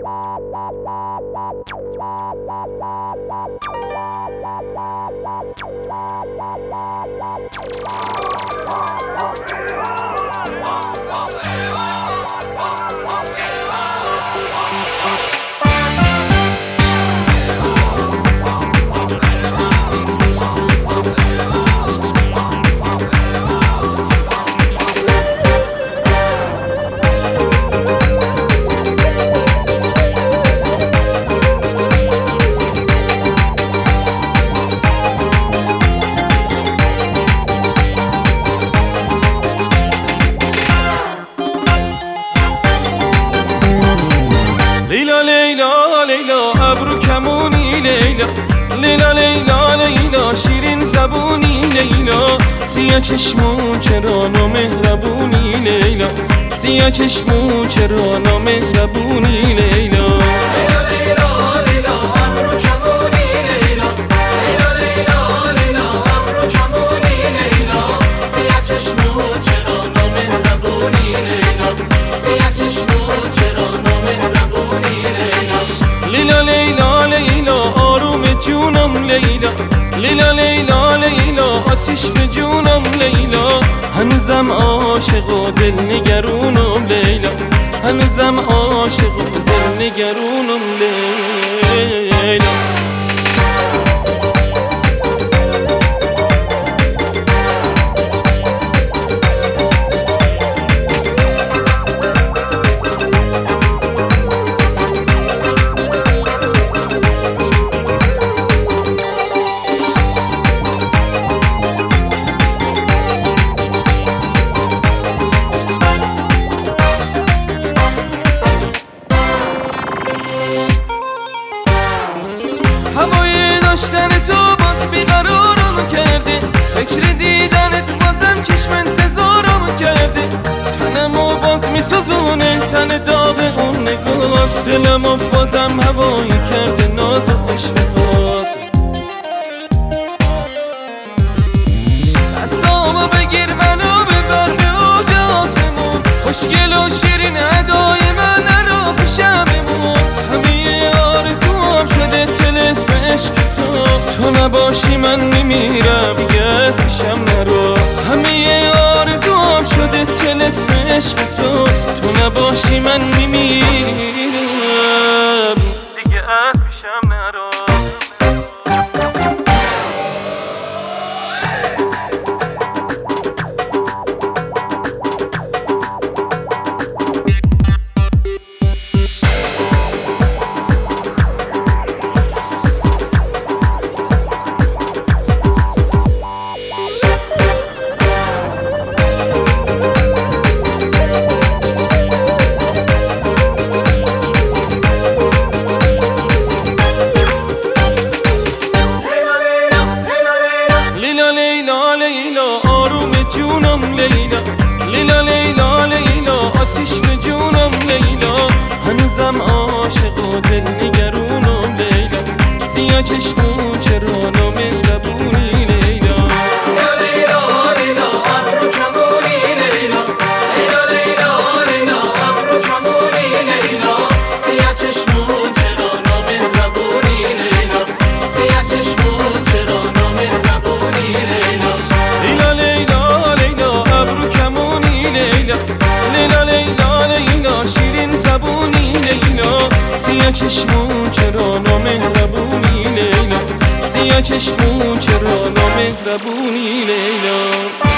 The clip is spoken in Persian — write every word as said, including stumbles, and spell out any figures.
لیلا لیلا لیلا ابرو کمونی لیلا لیلا لیلا لیلا شیرین زبونی لیلا سیاه چشمو چرا نامهربونی لیلا سیاه چشمو چرا نامهربونی لیلا لیلا لیلا لیلا آروم جونم لیلا لیلا لیلا لیلا آتیش به جونم لیلا هنوزم عاشق و دل نگرونم لیلا هنوزم عاشق و دل نگرونم لیلا هوای داشتن تو باز بیقرارم کرده فکر دیدنت بازم چشم انتظارم کرده تنمو باز میسوزونه تن داغ اون نگاه دلمو بازم هوایی کرده ناز و اشتهات دستامو بگیر منو ببر به اوج آسمون خوشگل و شیرین ادای من نرو پیشم بمون همه آرزوام شده طلسم عشق تو تو نباشی من میمیرم دیگه از پیشم نرو همه آرزوام شده طلسم عشق تو تو نباشی من میمیرم دیگه از پیشم نرو لیلا لیلا لیلا آروم جونم لیلا لیلا لیلا لیلا آتیش به جونم لیلا هنوزم عاشق و دل نگرونم لیلا سیاه چشمو چرا نامهربونی لیلا لیلا لیلا ابرو کمونی لیلا لیلا لیلا لیلا ابرو کمونی لیلا سیاه چشمو چرا نامهربونی لیلا سیاه چشمو چرا نامهربونی لیلا لیلا لیلا ابرو کمونی لیلا لیلا لیلا لیلا شیرین زبونی لیلا سیاه چشمو چرا نامهربونی لیلا سیاه چشمو چرا نامهربونی لیلا